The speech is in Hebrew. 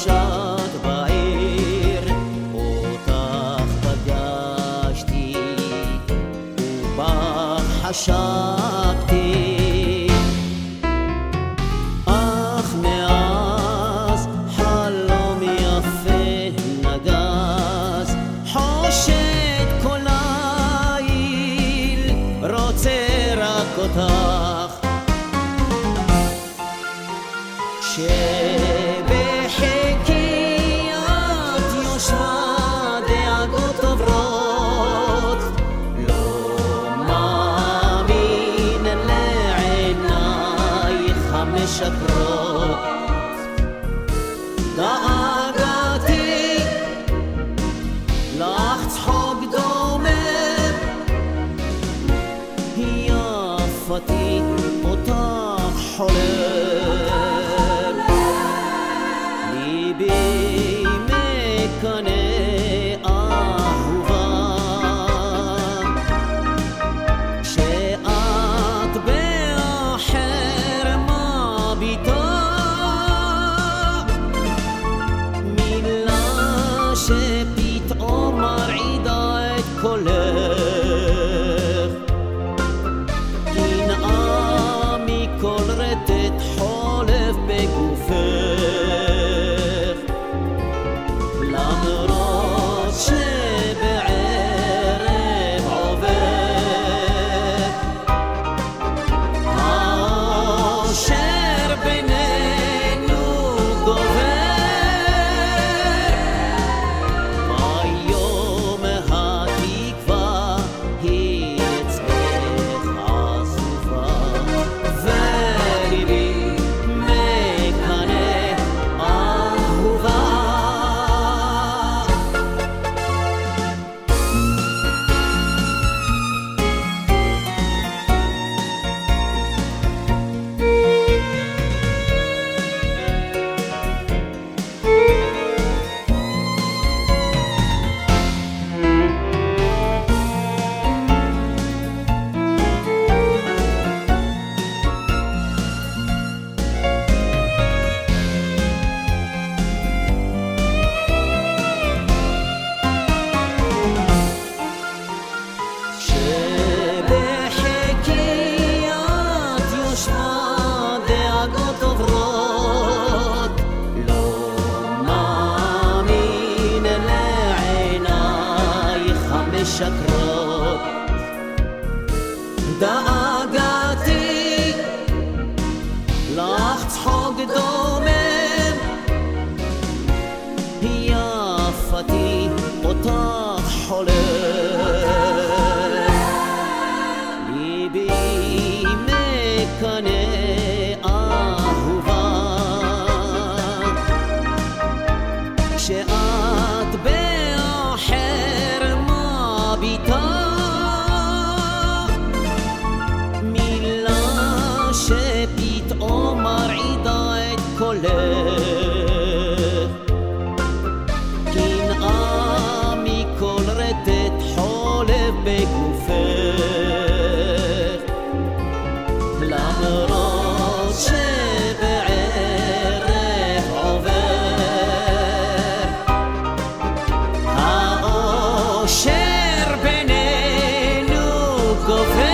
שאת בעיר, אותך פגשתי ובך חשבתי, אך מאז חלום יפה נגז, חושד כל ליל רוצה רק אותך, שבחיקי את יושבה דאגות עוברות, לא מאמין לעינייך המשקרות, דאגתי לך צחוק דומם, יפתי אותך חולם, ליבי מקנא אהובה, כשאת באחר מביטה, מילה שפתאום מרעידה את קולך, קנאה מכל רטט חולף בגופך, למרות שבערב עובר האושר בינינו גובר, ביום התקווה היא אצלך עזובה, וליבי מקנא אהובה. שבחיקי את יושבה דאגות עוברות, לא מאמין לעינייך המשקרות, דאגתי לך צחוק דומם, יפתי אותך חולם, ליבי מקנא אהובה, כשאת באחר מביטה, מילה שפתאום מרעידה את קולך, קנאה מכל רטט חולף בגופך, למרות שבערב עובר האושר בינינו גובר.